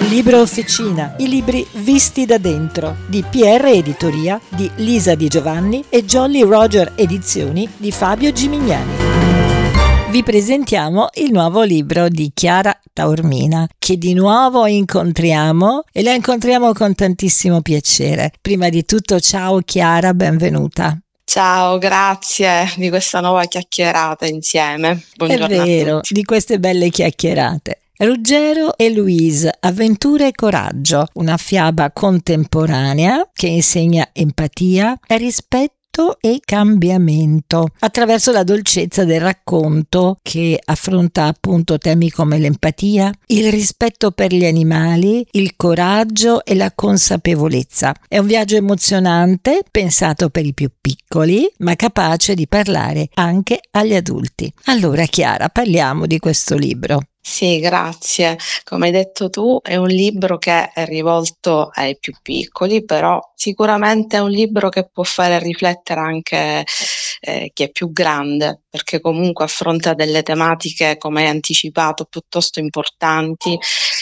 Libro Officina, i libri visti da dentro, di PR Editoria, di Lisa Di Giovanni e Jolly Roger Edizioni di Fabio Gimignani. Vi presentiamo il nuovo libro di Chiara Taormina, che di nuovo incontriamo e la incontriamo con tantissimo piacere. Prima di tutto, ciao Chiara, benvenuta. Ciao, grazie di questa nuova chiacchierata insieme. Buongiorno. È vero, a tutti. di queste belle chiacchierate. Ruggero e Louise, Avventura e coraggio, una fiaba contemporanea che insegna empatia e rispetto e cambiamento attraverso la dolcezza del racconto, che affronta appunto temi come l'empatia, il rispetto per gli animali, il coraggio e la consapevolezza. È un viaggio emozionante, pensato per i più piccoli, ma capace di parlare anche agli adulti. Allora Chiara, parliamo di questo libro. Sì, grazie. Come hai detto tu, è un libro che è rivolto ai più piccoli, però sicuramente è un libro che può fare riflettere anche chi è più grande, perché comunque affronta delle tematiche, come hai anticipato, piuttosto importanti,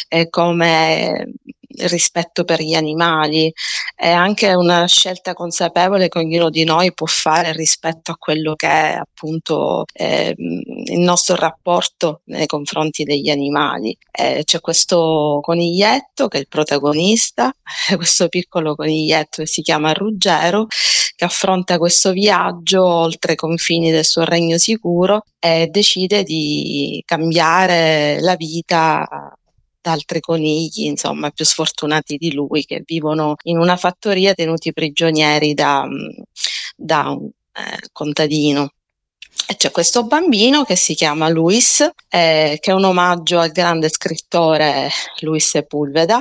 come il rispetto per gli animali. È anche una scelta consapevole che ognuno di noi può fare rispetto a quello che è appunto il nostro rapporto nei confronti degli animali. C'è questo coniglietto che è il protagonista, questo piccolo coniglietto che si chiama Ruggero, che affronta questo viaggio oltre i confini del suo regno sicuro e decide di cambiare la vita da altri conigli, insomma, più sfortunati di lui, che vivono in una fattoria tenuti prigionieri da un contadino. E c'è questo bambino che si chiama Luis, che è un omaggio al grande scrittore Luis Sepúlveda,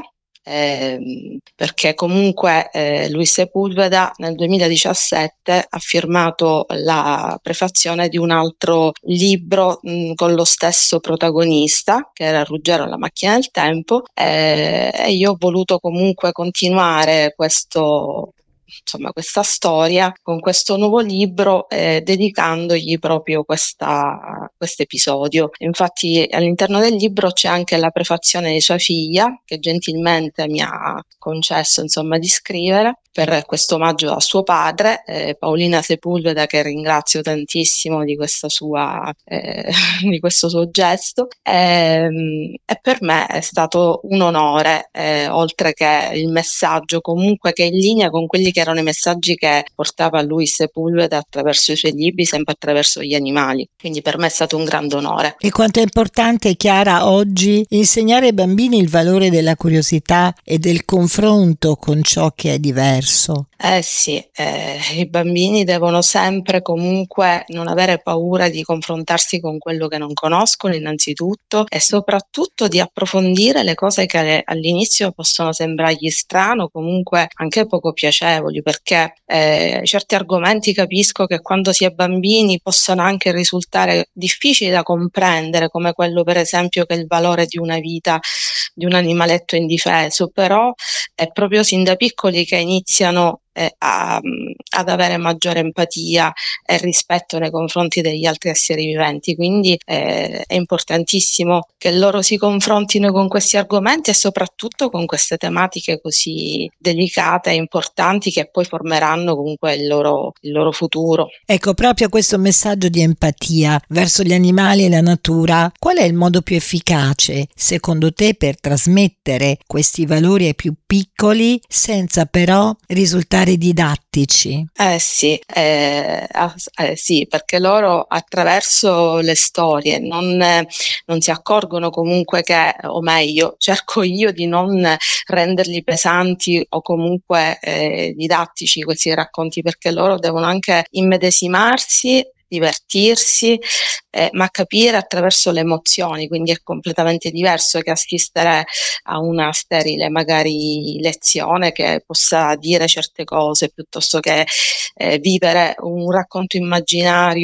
perché comunque Luis Sepúlveda nel 2017 ha firmato la prefazione di un altro libro con lo stesso protagonista, che era Ruggero e la macchina del tempo, e io ho voluto comunque continuare questa storia con questo nuovo libro, dedicandogli proprio questo episodio. Infatti all'interno del libro c'è anche la prefazione di sua figlia, che gentilmente mi ha concesso di scrivere per questo omaggio a suo padre, Paolina Sepúlveda, che ringrazio tantissimo di questa di questo suo gesto, e per me è stato un onore, oltre che il messaggio comunque che è in linea con quelli che erano i messaggi che portava lui Sepúlveda attraverso i suoi libri, sempre attraverso gli animali. Quindi per me è stato un grande onore. E quanto è importante, Chiara, oggi insegnare ai bambini il valore della curiosità e del confronto con ciò che è diverso. Sì, i bambini devono sempre comunque non avere paura di confrontarsi con quello che non conoscono innanzitutto, e soprattutto di approfondire le cose che all'inizio possono sembrargli strano, comunque anche poco piacevoli, perché certi argomenti capisco che quando si è bambini possono anche risultare difficili da comprendere, come quello per esempio che è il valore di una vita di un animaletto indifeso, però è proprio sin da piccoli che iniziano ad avere maggiore empatia e rispetto nei confronti degli altri esseri viventi. Quindi è importantissimo che loro si confrontino con questi argomenti e soprattutto con queste tematiche così delicate e importanti, che poi formeranno comunque il loro futuro. Ecco, proprio questo messaggio di empatia verso gli animali e la natura, qual è il modo più efficace secondo te per trasmettere questi valori ai più piccoli senza però risultare didattici? Sì, perché loro attraverso le storie non si accorgono comunque che, o meglio, cerco io di non renderli pesanti o comunque didattici questi racconti, perché loro devono anche immedesimarsi, divertirsi, ma capire attraverso le emozioni, quindi è completamente diverso che assistere a una sterile magari lezione che possa dire certe cose, piuttosto che vivere un racconto immaginario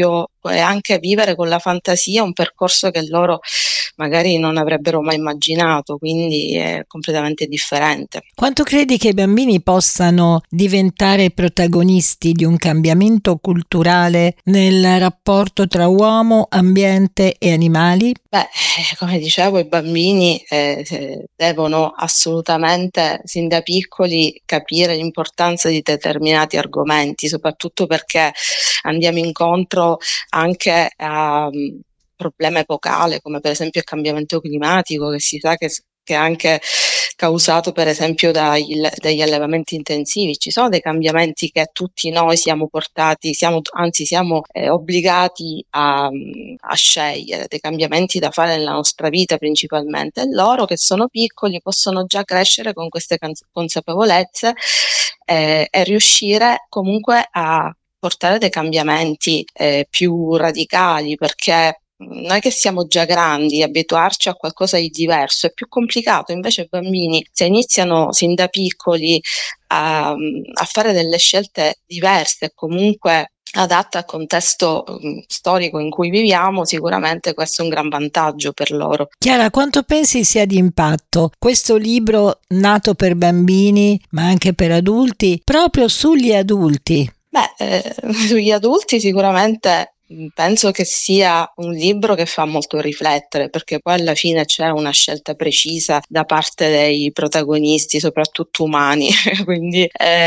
e anche vivere con la fantasia un percorso che loro magari non avrebbero mai immaginato, quindi è completamente differente. Quanto credi che i bambini possano diventare protagonisti di un cambiamento culturale nel rapporto tra uomo, ambiente e animali? Beh, come dicevo, i bambini devono assolutamente, sin da piccoli, capire l'importanza di determinati argomenti, soprattutto perché andiamo incontro anche a problema epocale, come per esempio il cambiamento climatico, che si sa che è anche causato per esempio dagli allevamenti intensivi. Ci sono dei cambiamenti che tutti noi siamo portati, siamo obbligati a scegliere, dei cambiamenti da fare nella nostra vita principalmente, e loro che sono piccoli possono già crescere con queste consapevolezze e riuscire comunque a portare dei cambiamenti più radicali, perché noi che siamo già grandi, abituarci a qualcosa di diverso è più complicato. Invece i bambini, se iniziano sin da piccoli a fare delle scelte diverse, comunque adatte al contesto storico in cui viviamo, sicuramente questo è un gran vantaggio per loro. Chiara, quanto pensi sia di impatto questo libro nato per bambini, ma anche per adulti, proprio sugli adulti? Sugli adulti sicuramente penso che sia un libro che fa molto riflettere, perché poi alla fine c'è una scelta precisa da parte dei protagonisti, soprattutto umani, quindi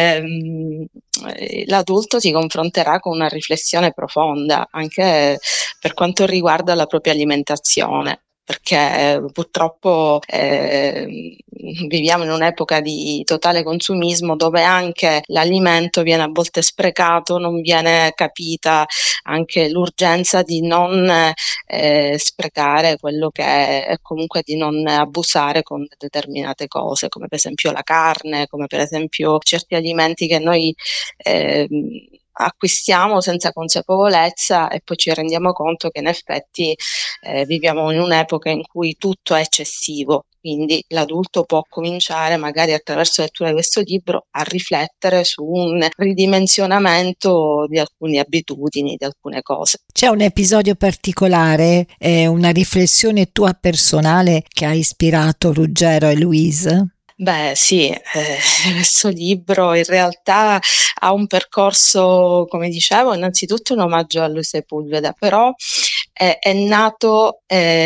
l'adulto si confronterà con una riflessione profonda anche per quanto riguarda la propria alimentazione. Perché purtroppo viviamo in un'epoca di totale consumismo, dove anche l'alimento viene a volte sprecato, non viene capita anche l'urgenza di non sprecare quello che è, e comunque di non abusare con determinate cose, come per esempio la carne, come per esempio certi alimenti che noi acquistiamo senza consapevolezza, e poi ci rendiamo conto che in effetti viviamo in un'epoca in cui tutto è eccessivo. Quindi l'adulto può cominciare, magari attraverso la lettura di questo libro, a riflettere su un ridimensionamento di alcune abitudini, di alcune cose. C'è un episodio particolare, una riflessione tua personale che ha ispirato Ruggero e Louise? Beh sì, questo libro in realtà ha un percorso, come dicevo, innanzitutto un omaggio a Luis Sepulveda, però è nato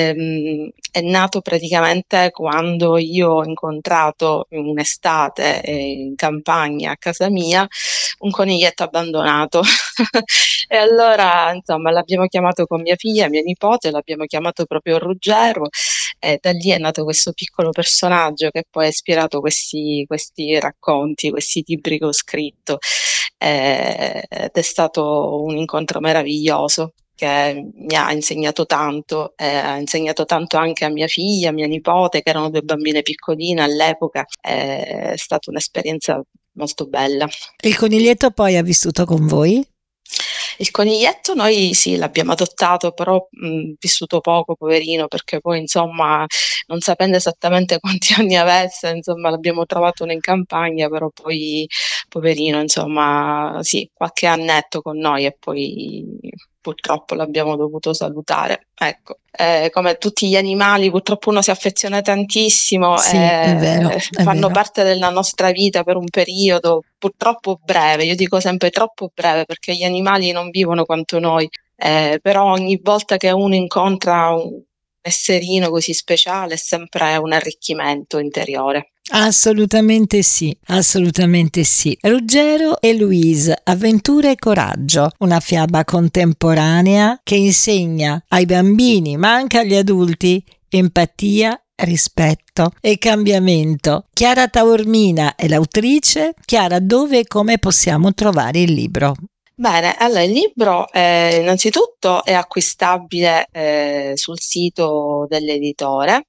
praticamente quando io ho incontrato in un'estate in campagna a casa mia un coniglietto abbandonato. E allora, insomma, l'abbiamo chiamato con mia figlia, mia nipote, l'abbiamo chiamato proprio Ruggero, e da lì è nato questo piccolo personaggio che poi ha ispirato questi racconti, questi libri che ho scritto, ed è stato un incontro meraviglioso che mi ha insegnato tanto anche a mia figlia, a mia nipote, che erano 2 bambine piccoline all'epoca. È stata un'esperienza molto bella. Il coniglietto poi ha vissuto con voi? Il coniglietto noi sì, l'abbiamo adottato, però vissuto poco, poverino, perché poi insomma, non sapendo esattamente quanti anni avesse, insomma, l'abbiamo trovato in campagna, però poi poverino, insomma, sì, qualche annetto con noi e poi purtroppo l'abbiamo dovuto salutare. Ecco, come tutti gli animali, purtroppo uno si affeziona tantissimo, Sì, è vero, è fanno vero. parte della nostra vita per un periodo purtroppo breve. Io dico sempre troppo breve, perché gli animali non vivono quanto noi, però ogni volta che uno incontra un esserino così speciale è sempre un arricchimento interiore. Assolutamente sì, assolutamente sì. Ruggero e Louise, Avventura e coraggio, una fiaba contemporanea che insegna ai bambini, ma anche agli adulti, empatia, rispetto e cambiamento. Chiara Taormina è l'autrice. Chiara, dove e come possiamo trovare il libro? Bene, allora il libro innanzitutto è acquistabile sul sito dell'editore.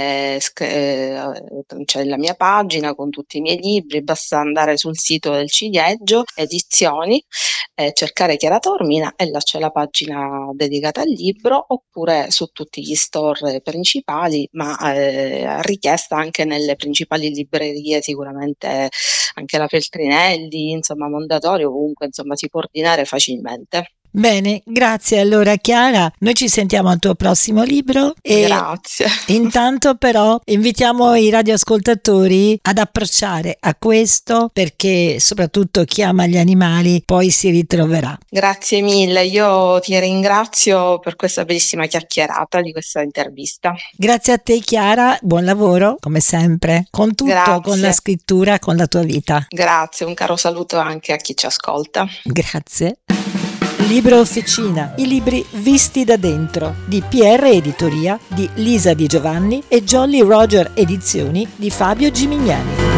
C'è la mia pagina con tutti i miei libri, basta andare sul sito del Ciliegio Edizioni, cercare Chiara Taormina e là c'è la pagina dedicata al libro, oppure su tutti gli store principali, ma a richiesta anche nelle principali librerie, sicuramente anche la Feltrinelli, insomma Mondadori, ovunque insomma si può ordinare facilmente. Bene, grazie allora Chiara, noi ci sentiamo al tuo prossimo libro e Grazie. intanto però invitiamo i radioascoltatori ad approcciare a questo, perché soprattutto chi ama gli animali poi si ritroverà. Grazie mille, io ti ringrazio per questa bellissima chiacchierata di questa intervista. Grazie a te Chiara, buon lavoro come sempre, con tutto, Grazie. con la scrittura, con la tua vita. Grazie, un caro saluto anche a chi ci ascolta. Grazie. Libro Officina, i libri visti da dentro, di PR Editoria, di Lisa Di Giovanni e Jolly Roger Edizioni di Fabio Gimignani.